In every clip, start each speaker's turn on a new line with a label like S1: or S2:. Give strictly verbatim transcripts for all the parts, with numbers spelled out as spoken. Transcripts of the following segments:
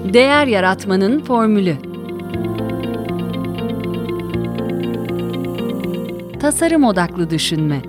S1: Değer yaratmanın formülü. Tasarım odaklı düşünme.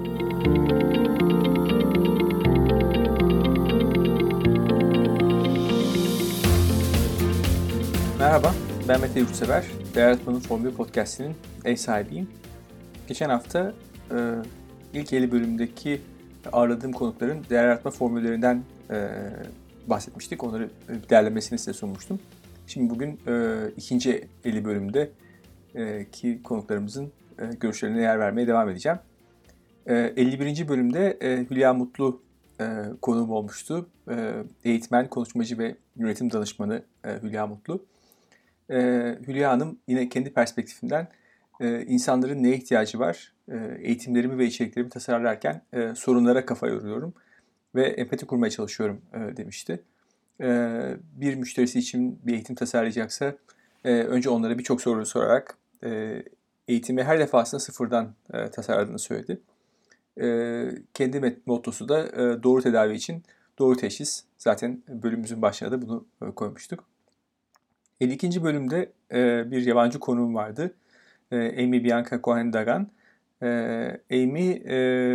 S2: Merhaba, ben Mete Yurtsever. Değer Yaratmanın Formülü Podcast'inin ev sahibiyim. Geçen hafta e, ilk elli bölümdeki ağırladığım konukların değer yaratma formüllerinden e, bahsetmiştik. Onları değerlemesini size sunmuştum. Şimdi bugün e, ikinci elli bölümde e, ki konuklarımızın e, görüşlerine yer vermeye devam edeceğim. E, elli birinci bölümde e, Hülya Mutlu e, konuğum olmuştu. E, eğitmen, konuşmacı ve yönetim danışmanı e, Hülya Mutlu. E, Hülya Hanım yine kendi perspektifinden e, insanların neye ihtiyacı var, e, eğitimlerimi ve içeriklerimi tasarlarken e, sorunlara kafa yoruyorum ve empati kurmaya çalışıyorum e, demişti. E, bir müşterisi için bir eğitim tasarlayacaksa e, önce onlara birçok soru sorarak e, eğitimi her defasında sıfırdan e, tasarladığını söyledi. E, kendi mottosu da e, doğru tedavi için doğru teşhis. Zaten bölümümüzün başına da bunu e, koymuştuk. elli ikinci bölümde e, bir yabancı konuğum vardı. E, Amy Bianca Cohen-Dagan. E, Amy e,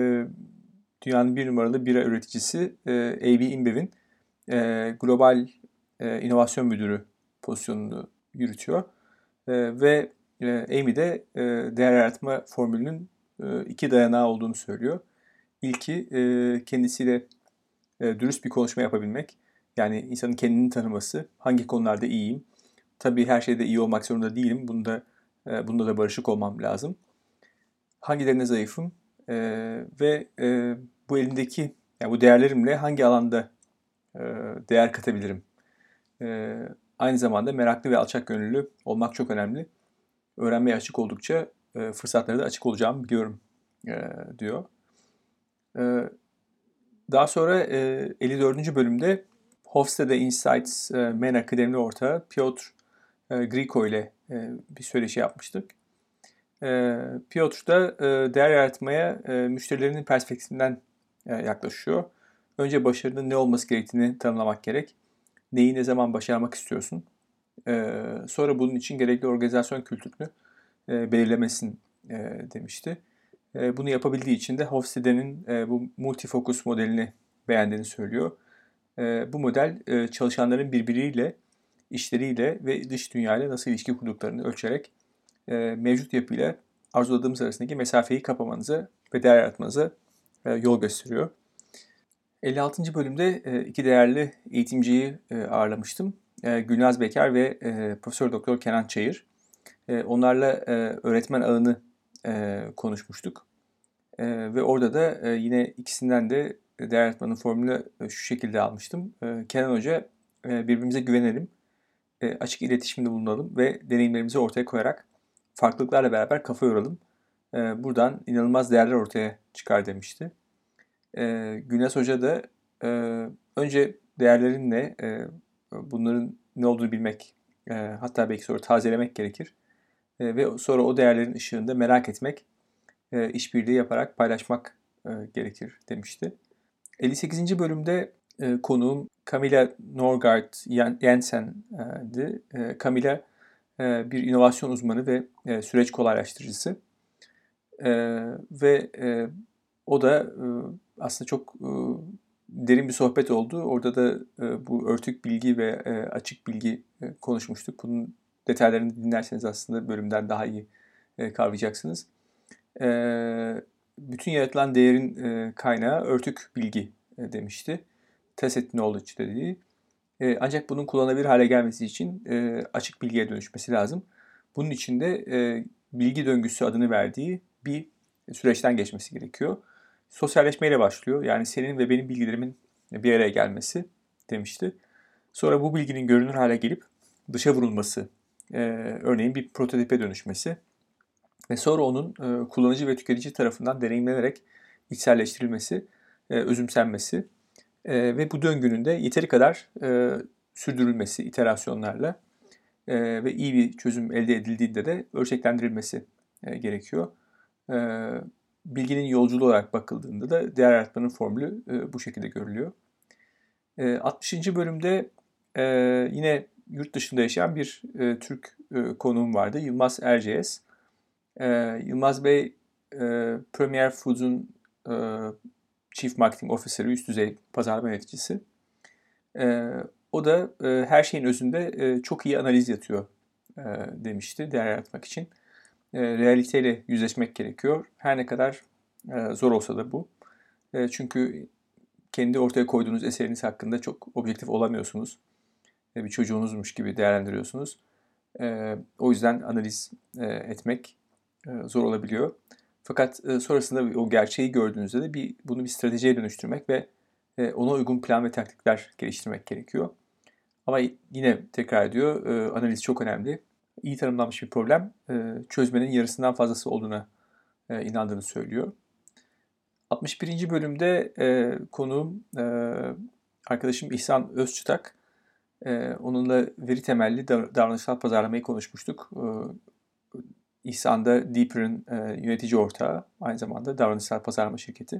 S2: dünyanın bir numaralı bira üreticisi e, A B InBev'in e, global e, inovasyon müdürü pozisyonunu yürütüyor. E, ve e, Amy de e, değer yaratma formülünün e, iki dayanağı olduğunu söylüyor. İlki e, kendisiyle e, dürüst bir konuşma yapabilmek. Yani insanın kendini tanıması, hangi konularda iyiyim. Tabii her şeyde iyi olmak zorunda değilim. Bunda, e, bunda da barışık olmam lazım. Hangilerine zayıfım e, ve e, bu elimdeki, yani bu değerlerimle hangi alanda e, değer katabilirim. E, aynı zamanda meraklı ve alçak gönüllü olmak çok önemli. Öğrenmeye açık oldukça e, fırsatlara da açık olacağımı biliyorum e, diyor. E, daha sonra e, elli dördüncü bölümde Hofstede Insights e, Men Akademi ortağı Piotr e, Griko ile e, bir söyleşi yapmıştık. E, Piotr da e, değer yaratmaya e, müşterilerinin perspektifinden e, yaklaşıyor. Önce başarının ne olması gerektiğini tanımlamak gerek. Neyi ne zaman başarmak istiyorsun. E, sonra bunun için gerekli organizasyon kültürünü e, belirlemesin e, demişti. E, bunu yapabildiği için de Hofstede'nin e, bu multifocus modelini beğendiğini söylüyor. E, bu model e, çalışanların birbiriyle, işleriyle ve dış dünyayla nasıl ilişki kurduklarını ölçerek e, mevcut yapıyla arzuladığımız arasındaki mesafeyi kapamanıza ve değer yaratmanıza e, yol gösteriyor. elli altıncı bölümde e, iki değerli eğitimciyi e, ağırlamıştım. E, Gülnaz Beker ve e, Profesör Doktor Kenan Çayır. E, onlarla e, öğretmen ağını e, konuşmuştuk. E, ve orada da e, yine ikisinden de değer yaratmanın formülü e, şu şekilde almıştım. E, Kenan Hoca, e, birbirimize güvenelim, e, açık iletişimde bulunalım ve deneyimlerimizi ortaya koyarak farklılıklarla beraber kafa yoralım. E, buradan inanılmaz değerler ortaya çıkar demişti. E, Güneş Hoca da e, önce değerlerin ne, e, bunların ne olduğunu bilmek, e, hatta belki sonra tazelemek gerekir. E, ve sonra o değerlerin ışığında merak etmek, e, işbirliği yaparak paylaşmak e, gerekir demişti. elli sekizinci bölümde e, konuğum Camilla Norgard Jensen'di. E, Camilla e, bir inovasyon uzmanı ve e, süreç kolaylaştırıcısı. E, ve e, o da e, aslında çok e, derin bir sohbet oldu. Orada da e, bu örtük bilgi ve e, açık bilgi e, konuşmuştuk. Bunun detaylarını dinlerseniz aslında bölümden daha iyi e, kavrayacaksınız. E, bütün yaratılan değerin e, kaynağı örtük bilgi e, demişti. Tacit knowledge dediği. E, ancak bunun kullanılabilir hale gelmesi için e, açık bilgiye dönüşmesi lazım. Bunun için de e, bilgi döngüsü adını verdiği bir süreçten geçmesi gerekiyor. Sosyalleşmeyle başlıyor. Yani senin ve benim bilgilerimin bir araya gelmesi demişti. Sonra bu bilginin görünür hale gelip dışa vurulması, e, örneğin bir prototipe dönüşmesi ve sonra onun e, kullanıcı ve tüketici tarafından deneyimlenerek içselleştirilmesi, e, özümsenmesi e, ve bu döngünün de yeteri kadar e, sürdürülmesi iterasyonlarla e, ve iyi bir çözüm elde edildiğinde de ölçeklendirilmesi e, gerekiyor. E, bilginin yolculuğu olarak bakıldığında da değer yaratmanın formülü e, bu şekilde görülüyor. E, altmışıncı bölümde e, yine yurt dışında yaşayan bir e, Türk e, konuğum vardı. Yılmaz Erciyes. E, Yılmaz Bey e, Premier Foods'un e, Chief Marketing Officer'ı, üst düzey pazarlama yöneticisi. E, o da e, her şeyin özünde e, çok iyi analiz yatıyor e, demişti değer yaratmak için. E, realiteyle yüzleşmek gerekiyor. Her ne kadar e, zor olsa da bu. E, çünkü kendi ortaya koyduğunuz eseriniz hakkında çok objektif olamıyorsunuz. E, bir çocuğunuzmuş gibi değerlendiriyorsunuz. E, o yüzden analiz e, etmek e, zor olabiliyor. Fakat e, sonrasında o gerçeği gördüğünüzde de bir, bunu bir stratejiye dönüştürmek ve e, ona uygun plan ve taktikler geliştirmek gerekiyor. Ama yine tekrar ediyor, e, analiz çok önemli. İyi tanımlanmış bir problem e, çözmenin yarısından fazlası olduğuna e, inandığını söylüyor. altmış birinci bölümde e, konuğum e, arkadaşım İhsan Özçıtak. E, onunla veri temelli davranışsal pazarlamayı konuşmuştuk. E, İhsan da Deeper'ın e, yönetici ortağı, aynı zamanda davranışsal pazarlama şirketi.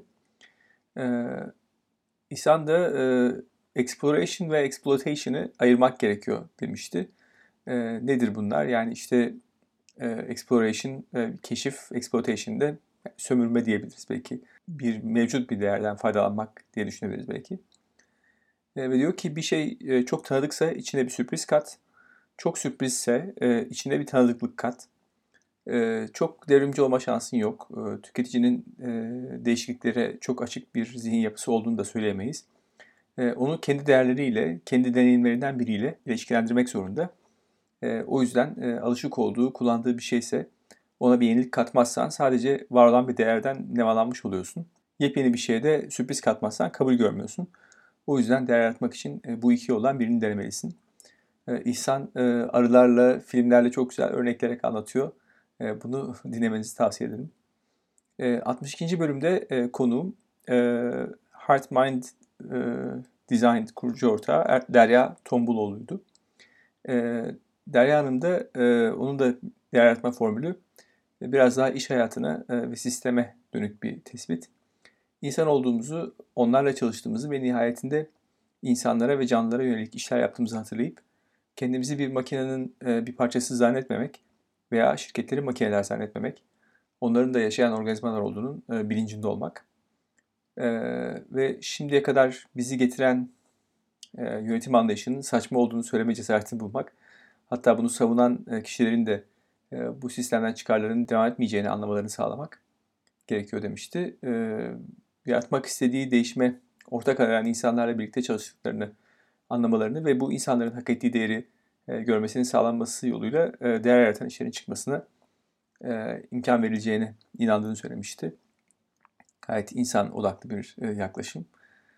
S2: E, İhsan da e, exploration ve exploitation'ı ayırmak gerekiyor demişti. E, nedir bunlar? Yani işte e, exploration, e, keşif, exploitation de sömürme diyebiliriz belki. Bir mevcut bir değerden faydalanmak diye düşünebiliriz belki. E, ve diyor ki bir şey e, çok tanıdıksa içine bir sürpriz kat. Çok sürprizse e, içine bir tanıdıklık kat. E, çok devrimci olma şansın yok. E, tüketicinin e, değişikliklere çok açık bir zihin yapısı olduğunu da söyleyemeyiz. E, onu kendi değerleriyle, kendi deneyimlerinden biriyle ilişkilendirmek zorunda. E, o yüzden e, alışık olduğu, kullandığı bir şeyse ona bir yenilik katmazsan sadece var olan bir değerden nemalanmış oluyorsun. Yepyeni bir şeye de sürpriz katmazsan kabul görmüyorsun. O yüzden değer yaratmak için e, bu iki yoldan birini denemelisin. E, İhsan e, arılarla, filmlerle çok güzel örneklerek anlatıyor. E, bunu dinlemenizi tavsiye ederim. E, altmış ikinci bölümde e, konuğum e, Heart Mind e, Design kurucu ortağı Er- Derya Tombuloğlu'ydu. E, Derya Hanım da e, onun da değer yaratma formülü e, biraz daha iş hayatına e, ve sisteme dönük bir tespit. İnsan olduğumuzu, onlarla çalıştığımızı ve nihayetinde insanlara ve canlılara yönelik işler yaptığımızı hatırlayıp kendimizi bir makinenin e, bir parçası zannetmemek veya şirketleri makineler zannetmemek, onların da yaşayan organizmalar olduğunun e, bilincinde olmak e, ve şimdiye kadar bizi getiren e, yönetim anlayışının saçma olduğunu söyleme cesaretini bulmak, hatta bunu savunan e, kişilerin de e, bu sistemden çıkarlarının devam etmeyeceğini anlamalarını sağlamak gerekiyor demişti. E, yaratmak istediği değişime ortak arayan insanlarla birlikte çalıştıklarını anlamalarını ve bu insanların hak ettiği değeri e, görmesinin sağlanması yoluyla e, değer yaratan işlerin çıkmasına e, imkan verileceğine inandığını söylemişti. Gayet insan odaklı bir e, yaklaşım.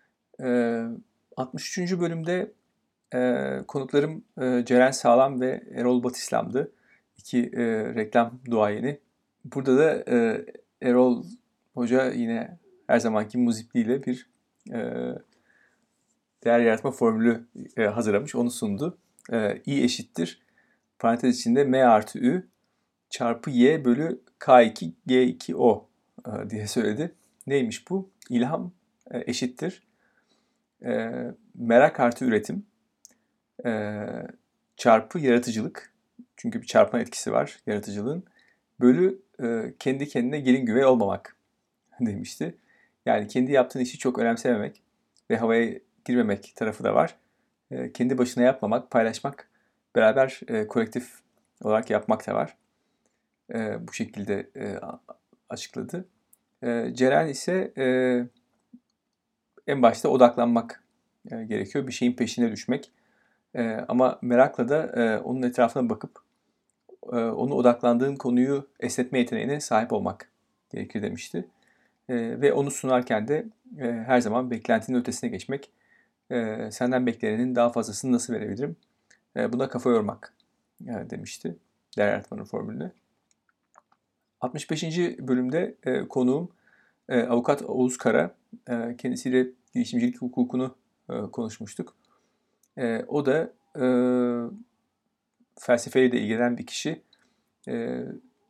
S2: E, altmış üçüncü bölümde e, konuklarım e, Ceren Sağlam ve Erol Batislam'dı. İki e, reklam duayeni. Burada da e, Erol Hoca yine her zamanki muzipliğiyle bir e, değer yaratma formülü e, hazırlamış, onu sundu. E, I eşittir, parantez içinde M artı Ü çarpı Y bölü K iki G iki O e, diye söyledi. Neymiş bu? İlham e, eşittir. E, merak artı üretim e, çarpı yaratıcılık. Çünkü bir çarpma etkisi var yaratıcılığın. Bölü e, kendi kendine gelin güvey olmamak demişti. Yani kendi yaptığın işi çok önemsememek ve havaya girmemek tarafı da var. E, kendi başına yapmamak, paylaşmak, beraber e, kolektif olarak yapmak da var. E, bu şekilde e, açıkladı. E, Ceren ise e, en başta odaklanmak e, gerekiyor. Bir şeyin peşine düşmek. E, ama merakla da e, onun etrafına bakıp e, onu odaklandığın konuyu esnetme yeteneğine sahip olmak gerekir demişti. E, ve onu sunarken de e, her zaman beklentinin ötesine geçmek, e, senden beklenenin daha fazlasını nasıl verebilirim? E, buna kafa yormak e, demişti değer yaratmanın formülünü. altmış beşinci bölümde e, konuğum e, avukat Oğuz Kara. E, kendisiyle girişimcilik hukukunu e, konuşmuştuk. E, o da e, felsefeyle de ilgilenen bir kişi. E,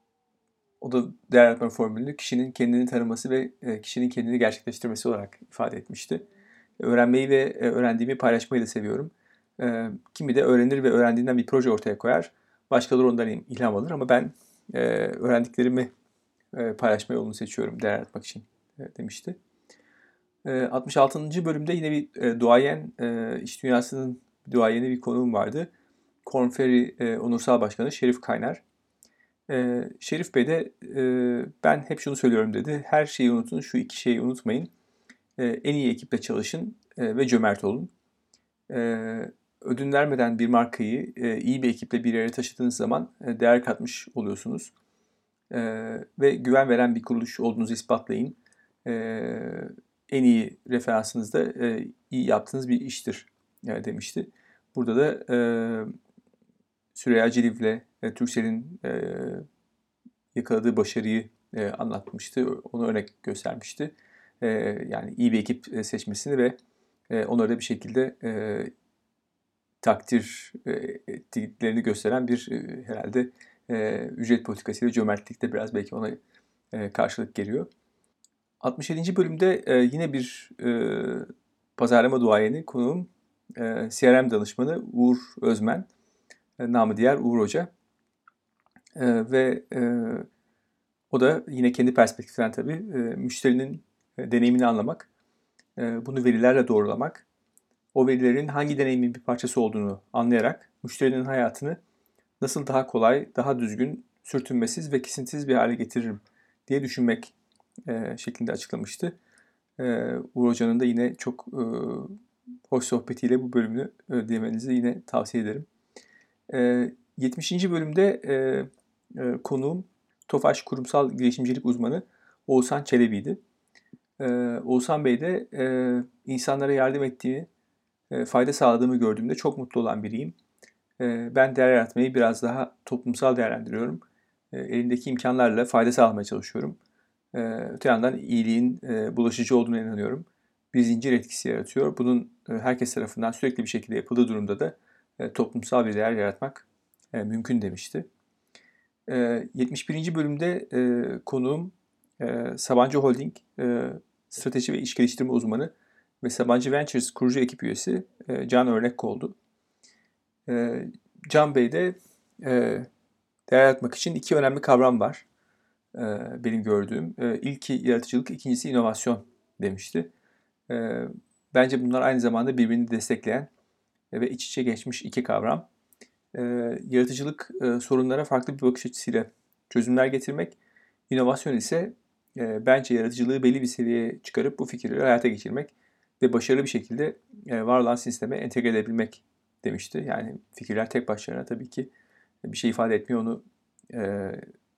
S2: o da değer yaratma formülünü kişinin kendini tanıması ve e, kişinin kendini gerçekleştirmesi olarak ifade etmişti. Öğrenmeyi ve e, öğrendiğimi paylaşmayı da seviyorum. E, kimi de öğrenir ve öğrendiğinden bir proje ortaya koyar. Başkaları ondan ilham alır ama ben e, öğrendiklerimi e, paylaşma yolunu seçiyorum değer yaratmak için e, demişti. E, altmış altıncı bölümde yine bir e, duayen, e, iş dünyasının duayeni bir konuğum vardı. Korn Ferry e, Onursal Başkanı Şerif Kaynar. E, Şerif Bey de e, ben hep şunu söylüyorum dedi. Her şeyi unutun, şu iki şeyi unutmayın. E, en iyi ekiple çalışın e, ve cömert olun. E, ödün vermeden bir markayı e, iyi bir ekiple bir yere taşıdığınız zaman e, değer katmış oluyorsunuz. E, ve güven veren bir kuruluş olduğunuzu ispatlayın. E, en iyi referansınız da e, iyi yaptığınız bir iştir e, demişti. Burada da e, Süreyya Ciliv'le e, Turkcell'in e, yakaladığı başarıyı e, anlatmıştı. Onu örnek göstermişti. E, yani iyi bir ekip e, seçmesini ve e, onları da bir şekilde e, takdir e, ettiklerini gösteren bir e, herhalde e, ücret politikasıyla cömertlik de biraz belki ona e, karşılık geliyor. altmış yedinci bölümde e, yine bir e, pazarlama duayeni konuğum e, C R M danışmanı Uğur Özmen, e, namı diğer Uğur Hoca. E, ve e, o da yine kendi perspektifinden tabii e, müşterinin e, deneyimini anlamak, e, bunu verilerle doğrulamak, o verilerin hangi deneyimin bir parçası olduğunu anlayarak müşterinin hayatını nasıl daha kolay, daha düzgün, sürtünmesiz ve kesintisiz bir hale getiririm diye düşünmek e, şeklinde açıklamıştı. E, Uğur Hoca'nın da yine çok e, hoş sohbetiyle bu bölümünü e, dinlemenizi yine tavsiye ederim. E, yetmişinci bölümde e, e, konuğum Tofaş Kurumsal Girişimcilik Uzmanı Oğuzhan Çelebi'ydi. E, Oğuzhan Bey de e, insanlara yardım ettiğimi, e, fayda sağladığımı gördüğümde çok mutlu olan biriyim. E, ben değer yaratmayı biraz daha toplumsal değerlendiriyorum. E, elimdeki imkanlarla fayda sağlamaya çalışıyorum. E, öte yandan iyiliğin e, bulaşıcı olduğuna inanıyorum. Bir zincir etkisi yaratıyor. Bunun e, herkes tarafından sürekli bir şekilde yapıldığı durumda da e, toplumsal bir değer yaratmak e, mümkün demişti. E, yetmiş birinci bölümde e, konuğum e, Sabancı Holding e, strateji ve iş geliştirme uzmanı ve Sabancı Ventures kurucu ekip üyesi e, Can Örnek oldu. E, Can Bey de e, değer yaratmak için iki önemli kavram var e, benim gördüğüm. E, ilki yaratıcılık, ikincisi inovasyon demişti. E, bence bunlar aynı zamanda birbirini destekleyen e, ve iç içe geçmiş iki kavram. E, yaratıcılık e, sorunlara farklı bir bakış açısıyla çözümler getirmek, inovasyon ise e, bence yaratıcılığı belli bir seviyeye çıkarıp bu fikirleri hayata geçirmek ve başarılı bir şekilde e, var olan sisteme entegre edebilmek demişti. Yani fikirler tek başlarına tabii ki bir şey ifade etmiyor, onu e,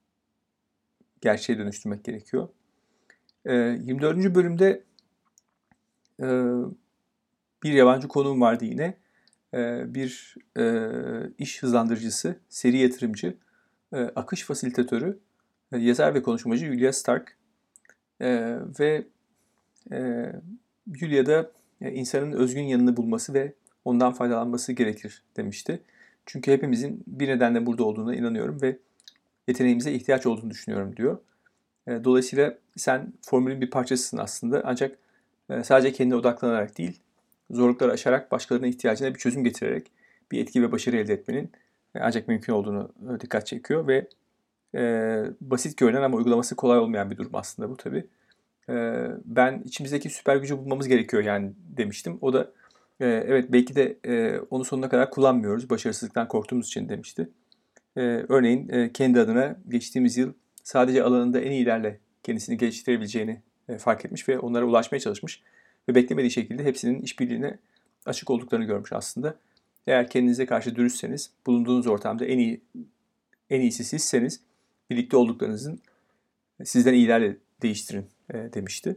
S2: gerçeğe dönüştürmek gerekiyor. E, yirmi dördüncü bölümde e, bir yabancı konuğum vardı yine. E, bir e, iş hızlandırıcısı, seri yatırımcı, e, akış fasilitatörü, e, yazar ve konuşmacı Julia Stark. E, ve e, Julia'da e, insanın özgün yanını bulması ve ondan faydalanması gerekir demişti. Çünkü hepimizin bir nedenle burada olduğuna inanıyorum ve yeteneğimize ihtiyaç olduğunu düşünüyorum diyor. E, dolayısıyla sen formülün bir parçasısın aslında, ancak e, sadece kendine odaklanarak değil, zorlukları aşarak başkalarının ihtiyacına bir çözüm getirerek bir etki ve başarı elde etmenin e, ancak mümkün olduğunu e, dikkat çekiyor ve e, basit görünen ama uygulaması kolay olmayan bir durum aslında bu tabii. E, ben içimizdeki süper gücü bulmamız gerekiyor yani demiştim. O da e, evet belki de e, onu sonuna kadar kullanmıyoruz başarısızlıktan korktuğumuz için demişti. E, örneğin e, kendi adına geçtiğimiz yıl sadece alanında en iyilerle kendisini geliştirebileceğini e, fark etmiş ve onlara ulaşmaya çalışmış ve beklemediği şekilde hepsinin işbirliğine açık olduklarını görmüş aslında. Eğer kendinize karşı dürüstseniz, bulunduğunuz ortamda en iyi en iyisi sizseniz, birlikte olduklarınızın sizden iyilerle değiştirin e, demişti.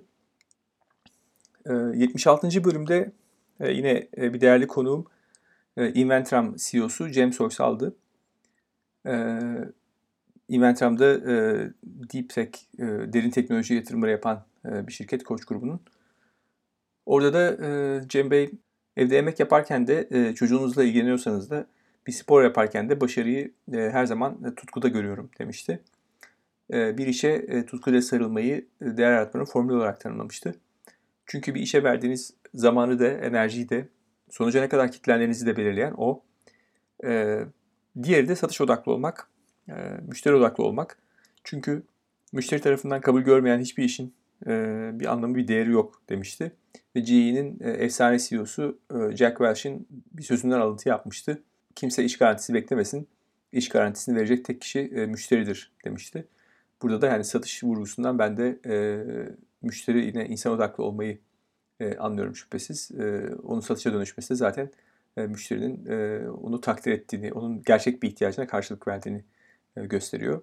S2: E, yetmiş altıncı bölümde e, yine e, bir değerli konuğum e, Inventram C E O'su Cem Soysal'dı. E, Inventram'da e, Deep Tech, e, derin teknoloji yatırımları yapan e, bir şirket, Koç grubunun. Orada da e, Cem Bey, evde yemek yaparken de e, çocuğunuzla ilgileniyorsanız da bir spor yaparken de başarıyı e, her zaman e, tutkuda görüyorum demişti. E, bir işe e, tutkuyla sarılmayı e, değer yaratmanın formülü olarak tanımlamıştı. Çünkü bir işe verdiğiniz zamanı da, enerjiyi de Sonuca ne kadar kilitlendiğinizi de belirleyen o. E, diğeri de satış odaklı olmak, e, müşteri odaklı olmak. Çünkü müşteri tarafından kabul görmeyen hiçbir işin e, bir anlamı, bir değeri yok demişti. Ve G E'nin e, efsane C E O'su e, Jack Welch'in bir sözünden alıntı yapmıştı. Kimse iş garantisi beklemesin. İş garantisini verecek tek kişi e, müşteridir demişti. Burada da yani satış vurgusundan ben de e, müşteri yine insan odaklı olmayı e, anlıyorum şüphesiz. E, onun satışa dönüşmesi de zaten e, müşterinin e, onu takdir ettiğini, onun gerçek bir ihtiyacına karşılık verdiğini e, gösteriyor.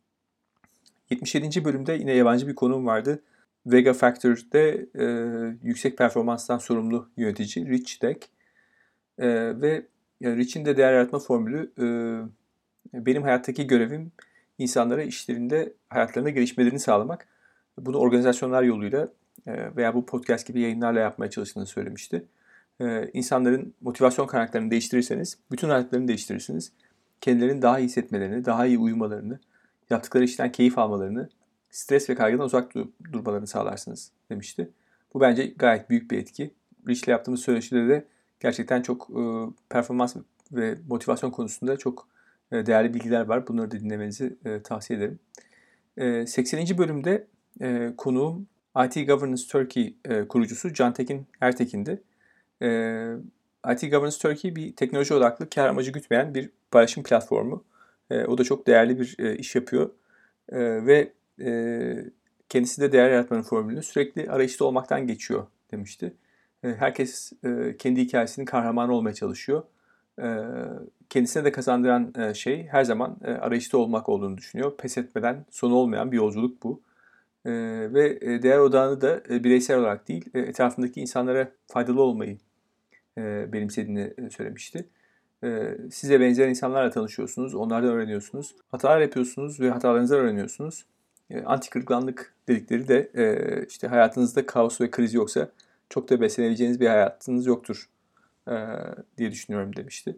S2: yetmiş yedinci bölümde yine yabancı bir konuğum vardı. Vega Factory'de e, yüksek performanstan sorumlu yönetici Rich Deck. E, ve yani Rich'in de değer yaratma formülü e, benim hayattaki görevim insanlara işlerinde, hayatlarında gelişmelerini sağlamak. Bunu organizasyonlar yoluyla e, veya bu podcast gibi yayınlarla yapmaya çalıştığını söylemişti. E, insanların motivasyon kaynaklarını değiştirirseniz bütün hayatlarını değiştirirsiniz. Kendilerini daha iyi hissetmelerini, daha iyi uyumalarını, yaptıkları işten keyif almalarını, stres ve kaygıdan uzak dur- durmalarını sağlarsınız demişti. Bu bence gayet büyük bir etki. Rich'le yaptığımız söyleşide de gerçekten çok e, performans ve motivasyon konusunda çok e, değerli bilgiler var. Bunları da dinlemenizi e, tavsiye ederim. E, sekseninci bölümde e, konuğum I T Governance Turkey e, kurucusu Cantekin Ertekin'di. E, I T Governance Turkey bir teknoloji odaklı, kar amacı gütmeyen bir paylaşım platformu. E, o da çok değerli bir e, iş yapıyor. E, ve e, kendisi de değer yaratmanın formülünü sürekli arayışta olmaktan geçiyor demişti. E, herkes e, kendi hikayesinin kahramanı olmaya çalışıyor. E, kendisine de kazandıran e, şey her zaman e, arayışta olmak olduğunu düşünüyor. Pes etmeden sonu olmayan bir yolculuk bu. E, ve e, değer odağını da e, bireysel olarak değil, e, etrafındaki insanlara faydalı olmayı e, benimsediğini e, söylemişti. E, size benzer insanlarla tanışıyorsunuz, onlardan öğreniyorsunuz. Hatalar yapıyorsunuz ve hatalarınızdan öğreniyorsunuz. E, anti kırılganlık dedikleri de e, işte hayatınızda kaos ve kriz yoksa çok da beslenebileceğiniz bir hayatınız yoktur e, diye düşünüyorum demişti.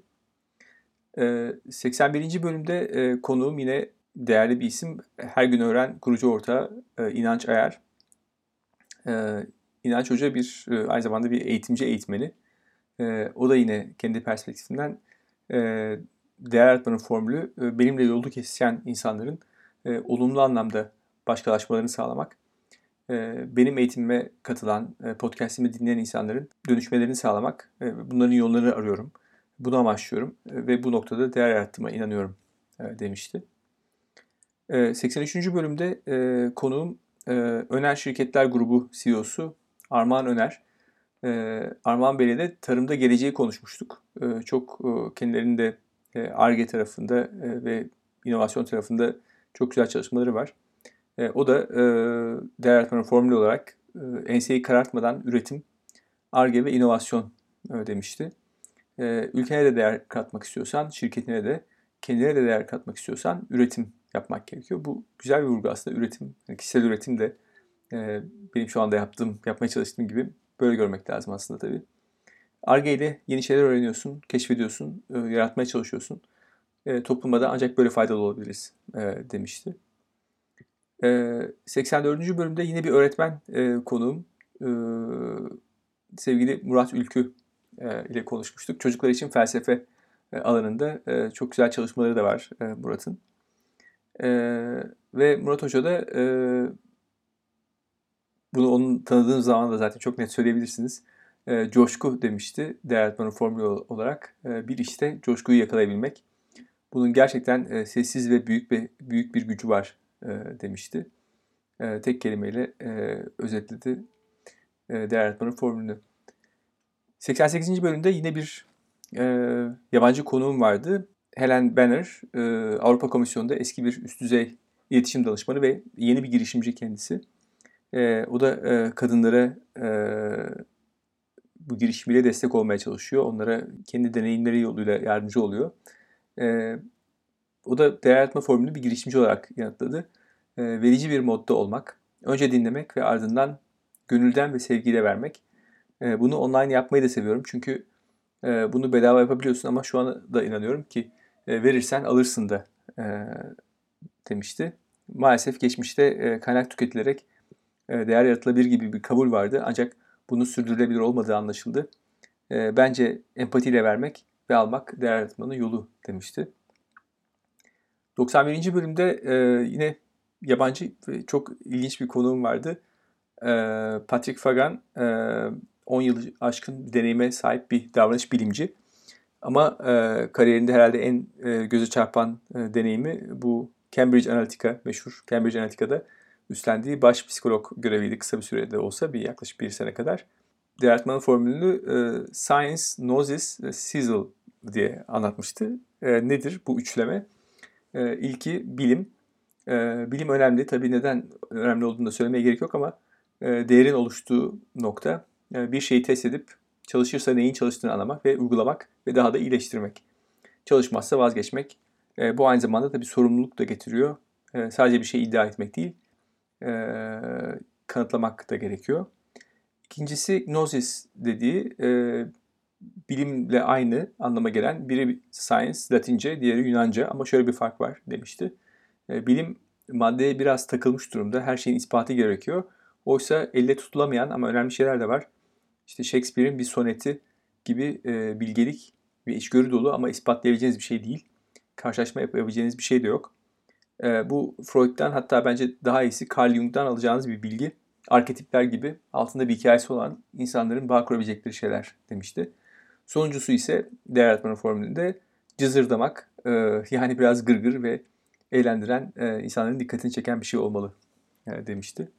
S2: E, seksen birinci bölümde e, konuğum yine değerli bir isim. Her gün öğren kurucu ortağı e, İnanç Ayar. E, İnanç Hoca bir e, aynı zamanda bir eğitimci eğitmeni. E, o da yine kendi perspektifinden e, değer yaratmanın formülü e, benimle yolu kesişen insanların e, olumlu anlamda başkalaşmalarını sağlamak. E, benim eğitimime katılan, e, podcastimi dinleyen insanların dönüşmelerini sağlamak. E, bunların yollarını arıyorum. Bunu amaçlıyorum e, ve bu noktada değer yarattığıma inanıyorum e, demişti. E, seksen üçüncü bölümde e, konuğum e, Öner Şirketler Grubu C E O'su Armağan Öner. E, Armağan Bey'le de tarımda geleceği konuşmuştuk. E, çok e, kendilerinin de e, Ar-Ge tarafında e, ve inovasyon tarafında çok güzel çalışmaları var. E, o da e, değer yaratmanın formülü olarak e, enseyi karartmadan üretim, Ar-Ge ve inovasyon e, demişti. E, ülkene de değer katmak istiyorsan, şirketine de, kendine de değer katmak istiyorsan üretim yapmak gerekiyor. Bu güzel bir vurgu aslında. Üretim, yani kişisel üretim de e, benim şu anda yaptığım, yapmaya çalıştığım gibi böyle görmek lazım aslında tabii. Ar-Ge ile yeni şeyler öğreniyorsun, keşfediyorsun, e, yaratmaya çalışıyorsun. E, topluma da ancak böyle faydalı olabiliriz e, demişti. E, seksen dördüncü bölümde yine bir öğretmen e, konuğum. E, sevgili Murat Ülkü e, ile konuşmuştuk. Çocuklar için felsefe e, alanında e, çok güzel çalışmaları da var e, Murat'ın. E, ve Murat Hoca da e, bunu onun tanıdığım zaman da zaten çok net söyleyebilirsiniz. E, coşku demişti değer yaratmanın formülü olarak. E, bir işte coşkuyu yakalayabilmek. Bunun gerçekten e, sessiz ve büyük bir büyük bir gücü var e, demişti. E, tek kelimeyle e, özetledi e, değer yaratmanın formülünü. seksen sekizinci bölümde yine bir e, yabancı konuğum vardı. Helen Banner, e, Avrupa Komisyonu'nda eski bir üst düzey iletişim danışmanı ve yeni bir girişimci kendisi. E, o da e, kadınlara e, bu girişimiyle destek olmaya çalışıyor. Onlara kendi deneyimleri yoluyla yardımcı oluyor. E, o da değer yaratma formülünü bir girişimci olarak yanıtladı. E, verici bir modda olmak, önce dinlemek ve ardından gönülden ve sevgiyle vermek. E, bunu online yapmayı da seviyorum çünkü e, bunu bedava yapabiliyorsun ama şu an da inanıyorum ki e, verirsen alırsın da e, demişti. Maalesef geçmişte e, kaynak tüketilerek e, değer yaratılabilir gibi bir kabul vardı ancak bunun sürdürülebilir olmadığı anlaşıldı. E, bence empatiyle vermek ve almak değer yaratmanın yolu demişti. doksan birinci bölümde e, yine yabancı ve çok ilginç bir konuğum vardı. E, Patrick Fagan e, on yıl aşkın bir deneyime sahip bir davranış bilimci. Ama e, kariyerinde herhalde en e, göze çarpan e, deneyimi bu Cambridge Analytica, meşhur Cambridge Analytica'da üstlendiği baş psikolog göreviydi kısa bir sürede olsa, bir yaklaşık bir sene kadar. Değer yaratmanın formülünü e, Science, Gnosis ve Sizzle diye anlatmıştı. E, nedir bu üçleme? E, ilki bilim. E, bilim önemli. Tabii neden önemli olduğunu da söylemeye gerek yok ama e, değerin oluştuğu nokta e, bir şeyi test edip çalışırsa neyin çalıştığını anlamak ve uygulamak ve daha da iyileştirmek. Çalışmazsa vazgeçmek. E, bu aynı zamanda tabii sorumluluk da getiriyor. E, sadece bir şey iddia etmek değil, e, kanıtlamak da gerekiyor. İkincisi gnosis dediği e, bilimle aynı anlama gelen, biri science Latince, diğeri Yunanca, ama şöyle bir fark var demişti. E, bilim maddeye biraz takılmış durumda. Her şeyin ispatı gerekiyor. Oysa elle tutulamayan ama önemli şeyler de var. İşte Shakespeare'in bir soneti gibi e, bilgelik ve içgörü dolu ama ispatlayabileceğiniz bir şey değil. Karşılaşma yapabileceğiniz bir şey de yok. E, bu Freud'dan, hatta bence daha iyisi Carl Jung'dan alacağınız bir bilgi. Arketipler gibi altında bir hikayesi olan insanların bağ kurabilecekleri şeyler demişti. Sonuncusu ise değer yaratmanın formülünde cızırdamak, e, yani biraz gırgır ve eğlendiren, e, insanların dikkatini çeken bir şey olmalı e, demişti.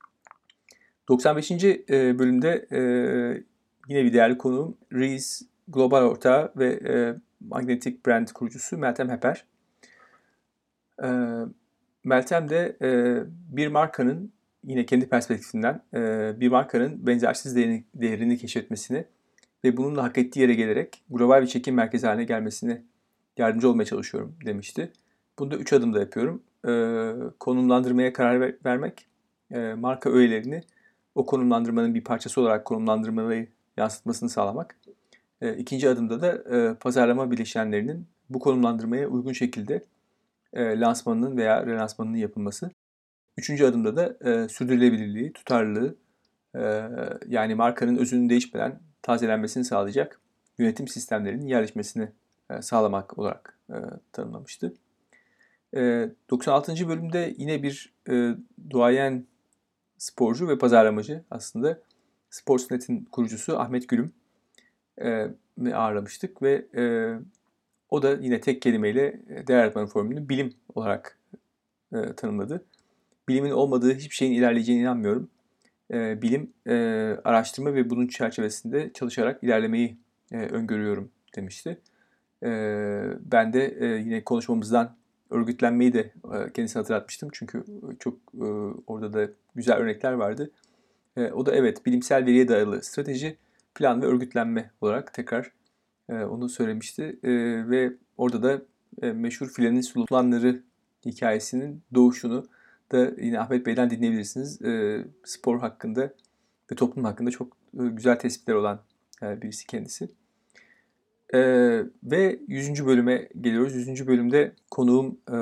S2: doksan beşinci e, bölümde e, yine bir değerli konuğum Rees Global ortağı ve e, Magnetic Brand kurucusu Meltem Heper. E, Meltem de e, bir markanın, yine kendi perspektifinden e, bir markanın benzersiz değerini, değerini keşfetmesini ve bununla hak ettiği yere gelerek global bir çekim merkezi haline gelmesine yardımcı olmaya çalışıyorum demişti. Bunu da üç adımda yapıyorum. E, konumlandırmaya karar ver, vermek, e, marka öğelerini o konumlandırmanın bir parçası olarak konumlandırmayı yansıtmasını sağlamak. E, ikinci adımda da e, pazarlama bileşenlerinin bu konumlandırmaya uygun şekilde e, lansmanının veya relansmanının yapılması. Üçüncü adımda da e, sürdürülebilirliği, tutarlılığı, e, yani markanın özünün değişmeden tazelenmesini sağlayacak yönetim sistemlerinin yerleşmesini e, sağlamak olarak e, tanımlamıştı. E, doksan altıncı bölümde yine bir e, duayen sporcu ve pazarlamacı, aslında Sportsnet'in kurucusu Ahmet Gülüm e, ağırlamıştık ve e, o da yine tek kelimeyle değer yaratmanın formülünü bilim olarak e, tanımladı. Bilimin olmadığı hiçbir şeyin ilerleyeceğine inanmıyorum. E, bilim, e, araştırma ve bunun çerçevesinde çalışarak ilerlemeyi e, öngörüyorum demişti. E, ben de e, yine konuşmamızdan örgütlenmeyi de e, kendisine hatırlatmıştım. Çünkü çok e, orada da güzel örnekler vardı. E, o da evet, bilimsel veriye dayalı strateji, plan ve örgütlenme olarak tekrar e, onu söylemişti. E, ve orada da e, meşhur filenin sultanları hikayesinin doğuşunu da yine Ahmet Bey'den dinleyebilirsiniz. E, spor hakkında ve toplum hakkında çok e, güzel tespitler olan e, birisi kendisi. E, ve yüzüncü bölüme geliyoruz. yüzüncü bölümde konuğum e,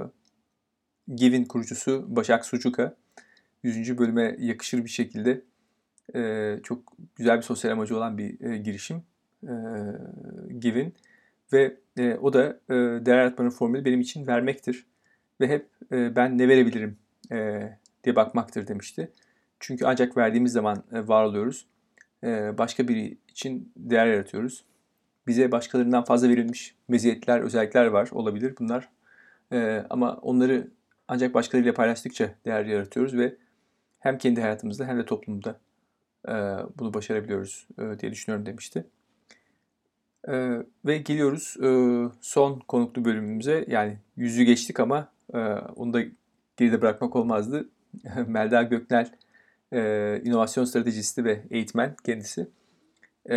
S2: Givin kurucusu Başak Sucuka. yüzüncü bölüme yakışır bir şekilde e, çok güzel bir sosyal amacı olan bir e, girişim. E, Givin. Ve e, o da e, değer yaratmanın formülü benim için vermektir. Ve hep e, ben ne verebilirim e, diye bakmaktır demişti. Çünkü ancak verdiğimiz zaman e, var oluyoruz. E, başka biri için değer yaratıyoruz. Bize başkalarından fazla verilmiş meziyetler, özellikler var, olabilir bunlar. E, ama onları ancak başkalarıyla paylaştıkça değer yaratıyoruz ve hem kendi hayatımızda hem de toplumda e, bunu başarabiliyoruz e, diye düşünüyorum demişti. E, ve geliyoruz e, son konuklu bölümümüze. Yani yüzü geçtik ama e, onu da geride bırakmak olmazdı. Melda Göknel, e, inovasyon stratejisti ve eğitmen kendisi. E,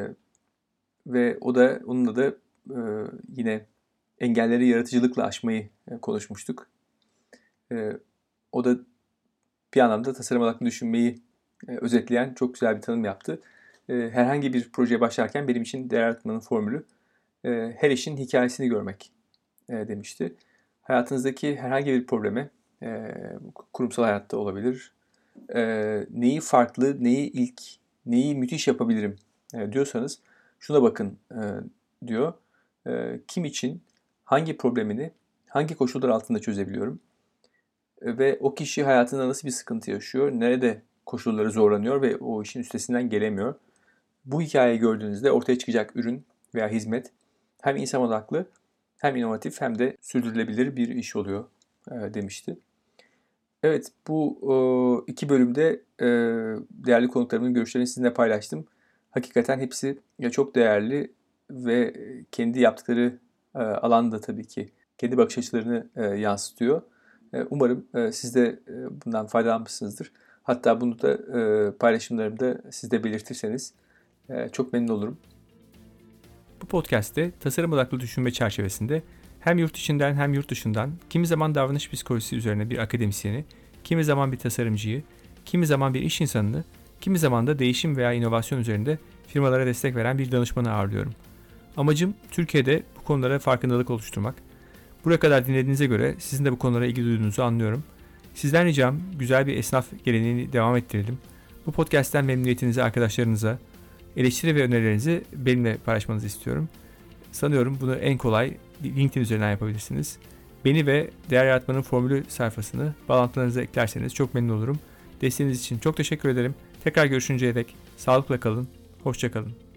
S2: ve o da onunla da e, yine engelleri yaratıcılıkla aşmayı e, konuşmuştuk. E, o da bir anlamda tasarım odaklı düşünmeyi e, özetleyen çok güzel bir tanım yaptı. E, herhangi bir projeye başlarken benim için değer yaratmanın formülü e, her işin hikayesini görmek e, demişti. Hayatınızdaki herhangi bir probleme, e, kurumsal hayatta olabilir, e, neyi farklı, neyi ilk, neyi müthiş yapabilirim e, diyorsanız şuna bakın e, diyor. E, kim için hangi problemini hangi koşullar altında çözebiliyorum? E, ve o kişi hayatında nasıl bir sıkıntı yaşıyor? Nerede koşulları zorlanıyor ve o işin üstesinden gelemiyor? Bu hikayeyi gördüğünüzde ortaya çıkacak ürün veya hizmet hem insan odaklı hem inovatif hem de sürdürülebilir bir iş oluyor e, demişti. Evet, bu e, iki bölümde e, değerli konuklarımın görüşlerini sizinle paylaştım. Hakikaten hepsi ya çok değerli ve kendi yaptıkları e, alanda tabii ki kendi bakış açılarını e, yansıtıyor. E, umarım e, siz de e, bundan faydalanmışsınızdır. Hatta bunu da e, paylaşımlarımda siz de belirtirseniz e, çok memnun olurum.
S3: Bu podcast'te tasarım odaklı düşünme çerçevesinde hem yurt içinden hem yurt dışından kimi zaman davranış psikolojisi üzerine bir akademisyeni, kimi zaman bir tasarımcıyı, kimi zaman bir iş insanını, kimi zaman da değişim veya inovasyon üzerinde firmalara destek veren bir danışmanı ağırlıyorum. Amacım Türkiye'de bu konulara farkındalık oluşturmak. Buraya kadar dinlediğinize göre sizin de bu konulara ilgi duyduğunuzu anlıyorum. Sizden ricam güzel bir esnaf geleneğini devam ettirelim. Bu podcast'ten memnuniyetinizi arkadaşlarınıza, eleştiri ve önerilerinizi benimle paylaşmanızı istiyorum. Sanıyorum bunu en kolay LinkedIn üzerinden yapabilirsiniz. Beni ve Değer Yaratmanın Formülü sayfasını bağlantılarınıza eklerseniz çok memnun olurum. Desteğiniz için çok teşekkür ederim. Tekrar görüşünceye dek sağlıkla kalın, hoşça kalın.